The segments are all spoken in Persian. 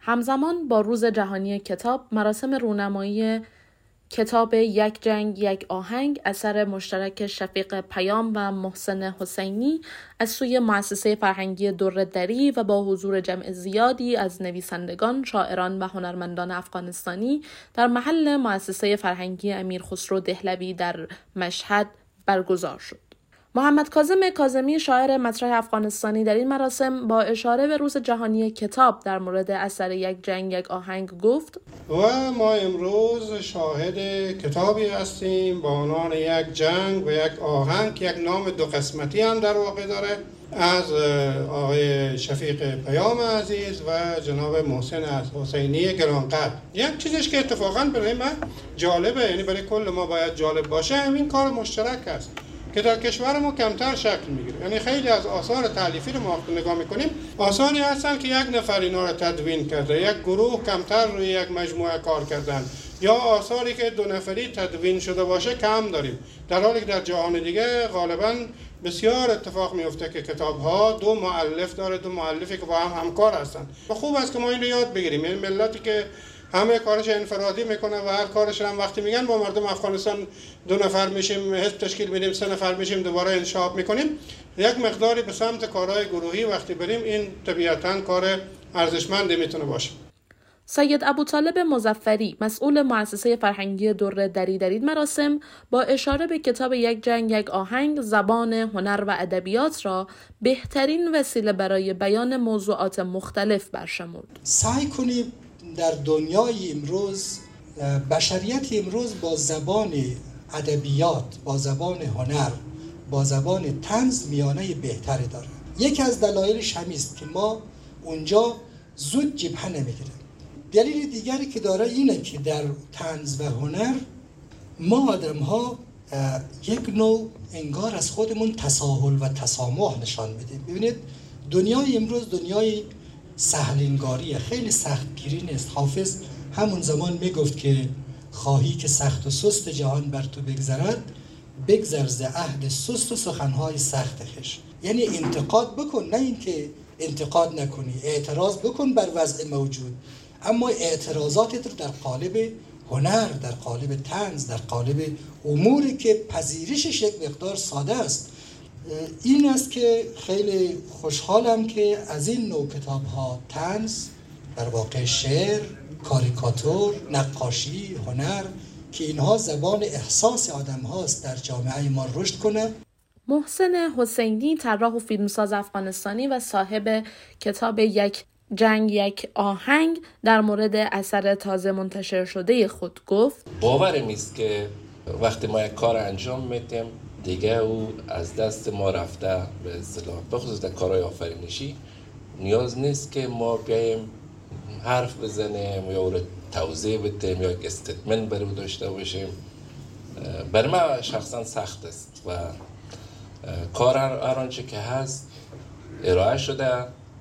همزمان با روز جهانی کتاب، مراسم رونمایی کتاب یک جنگ یک آهنگ اثر مشترک شفیق پیام و محسن حسینی از سوی مؤسسه فرهنگی دردری و با حضور جمع زیادی از نویسندگان، شاعران و هنرمندان افغانستانی در محل مؤسسه فرهنگی امیر خسرو دهلوی در مشهد برگزار شد. محمد کاظم کاظمی، شاعر مطرح افغانستانی، در این مراسم با اشاره به روز جهانی کتاب در مورد اثر یک جنگ یک آهنگ گفت: و ما امروز شاهد کتابی هستیم با عنوان یک جنگ و یک آهنگ که یک نام دو قسمتی هم در واقع داره، از آقای شفیق پیام عزیز و جناب محسن حسینی گرانقدر. یک چیزش که اتفاقا برای من جالبه، یعنی برای کل ما باید جالب باشه، همین کار مشترک است که در کشور ما کمتر شکل میگیره. یعنی خیلی از آثار تالیفی رو ما نگاه میکنیم، آثاری هستن که یک نفر اینا رو تدوین کرده، یک گروه کمتر روی یک مجموعه کار کردن، یا آثاری که دو نفری تدوین شده باشه کم داریم، در حالی که در جهان دیگه غالبا بسیار اتفاق میفته که کتاب‌ها دو مؤلف داره، دو مؤلفی که با هم همکار هستن. و خوب است که ما این رو یاد بگیریم. یعنی ملتی که همه کارش انفرادی میکنه و هر کارش هم وقتی میگن با مردم افغانستان دو نفر میشیم، حزب تشکیل میدیم، سه نفر میشیم، دوباره انشاب میکنیم، یک مقداری به سمت کارهای گروهی وقتی بریم، این طبیعتاً کار ارزشمندی میتونه باشه. سید ابوطالب مظفری، مسئول مؤسسه فرهنگی دردری، در این مراسم با اشاره به کتاب یک جنگ یک آهنگ، زبان، هنر و ادبیات را بهترین وسیله برای بیان موضوعات مختلف برشمرد. سعی کنیم در دنیای امروز، بشریت امروز با زبان ادبیات، با زبان هنر، با زبان طنز میانه بهتری داره. یکی از دلایلش همین است که ما اونجا زود جبهه نمیگیریم. دلیل دیگری که داره اینه که در طنز و هنر ما آدم‌ها یک نوع انگار از خودمون تساهل و تسامح نشان میدیم. ببینید دنیای امروز دنیای سهل‌انگاریه، خیلی سختگیری نیست. حافظ همون زمان میگفت که خواهی که سخت و سست جهان بر تو بگذرد، بگذر ز عهد سست و سخنهای سخت خویش. یعنی انتقاد بکن، نه اینکه انتقاد نکنی، اعتراض بکن بر وضع موجود، اما اعتراضاتت رو در قالب هنر، در قالب طنز، در قالب اموری که پذیرشش یک مقدار ساده است. این است که خیلی خوشحالم که از این نوع کتاب‌ها، طنز، در واقع شعر، کاریکاتور، نقاشی، هنر، که اینها زبان احساس آدم هاست، در جامعه ما رشد کنه. محسن حسینی، طراح و فیلمساز افغانستانی و صاحب کتاب یک جنگ یک آهنگ، در مورد اثر تازه منتشر شده خود گفت: باورم نیست که وقتی ما یک کار انجام میدیم دیگه او از دست ما رفته، به اصطلاح بخصوص در کارهای آفرینشی نیاز نیست که ما بیایم حرف بزنیم یا او رو توضیح بدیم یا یک استیتمنت برای او داشته باشیم. برای من شخصا سخت است و کار هر آنچه که هست ارائه شده،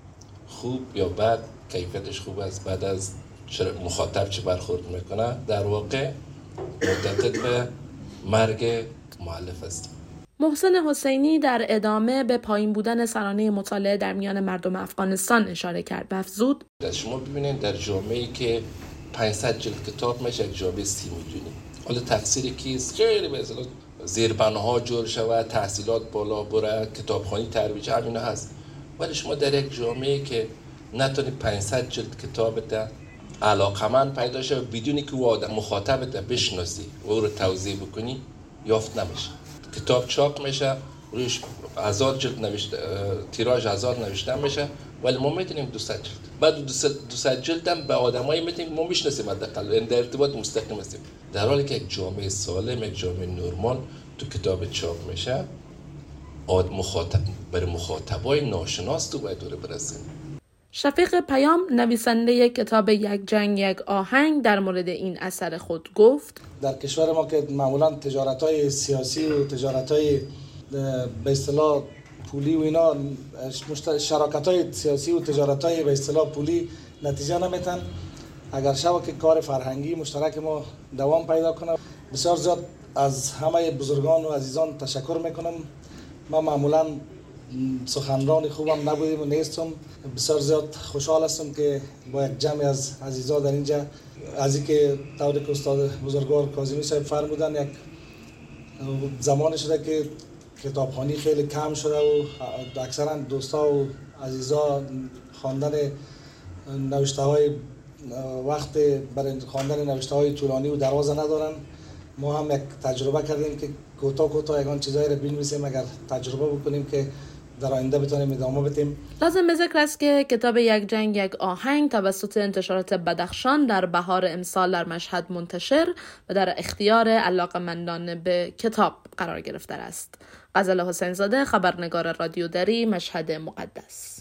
خوب یا بد، کیفیتش خوب است، بعد از مخاطب چه برخورد میکنه، در واقع مدت به مرگ مؤلف است. محسن حسینی در ادامه به پایین بودن سرانه مطالعه در میان مردم افغانستان اشاره کرد و افزود: شما ببینید در جامعه‌ای که 500 جلد کتاب میشه، یک جامعه 30 میلیونی، حالا تقصیر کیست؟ خیلی به اصطلاح زیربناها جور شود، تحصیلات بالا بره، کتابخوانی ترویج، همینا هست. ولی شما در یک جامعه‌ای که نتونی 500 جلد کتاب ده علاقمند پیدا شه بدونی که او مخاطبت بشناسی و او رو توضیح بکنی، یافت نمیشه. کتاب چاپ میشه، روش 1000 جلد نوشته، تیراژ 1000 نوشته میشه، ولی ما میتونیم 200 جلد، بعد 200 جلد هم به آدمایی میتونیم ما میشناسیم، حداقل در ارتباط مستقیم هستیم. در حالی که یک جامعه سالم، یک جامعه نرمال تو کتاب چاپ میشه، برای مخاطبای ناشناس تو باید دوره برسیم. شفیق پیام، نویسنده کتاب یک جنگ یک آهنگ، در مورد این اثر خود گفت: در کشور ما که معمولا تجارت‌های سیاسی و تجارت‌های به اصطلاح پولی و اینا، شراکت‌های سیاسی و تجارت‌های به اصطلاح پولی نتیجه نمیتن، اگر شب که کار فرهنگی مشترک ما دوام پیدا کنه. بسیار زیاد از همه بزرگان و عزیزان تشکر میکنم. ما معمولا سخنران خوبم نبودیم و نیستم. بسیار زیاد خوشحال هستم که با یک جمع از عزیزا در اینجا، از اینکه طوری که استاد بزرگوار کاظمی صاحب فرمودن، یک زمانی شده که کتابخوانی خیلی کم شده و اکثرا دوستا و عزیزا خواندن نوشته‌های وقت برای خواندن نوشته‌های طولانی و دراز ندارن. ما هم یک تجربه کردیم که کوتاه یگان چیزایی رو بنویسیم، اگر تجربه بکنیم که در آینده بتونیم ادامه بدیم. لازم به ذکر است که کتاب یک جنگ یک آهنگ توسط انتشارات بدخشان در بهار امسال در مشهد منتشر و در اختیار علاقه‌مندان به کتاب قرار گرفته است. غزل حسین زاده، خبرنگار رادیو دری، مشهد مقدس.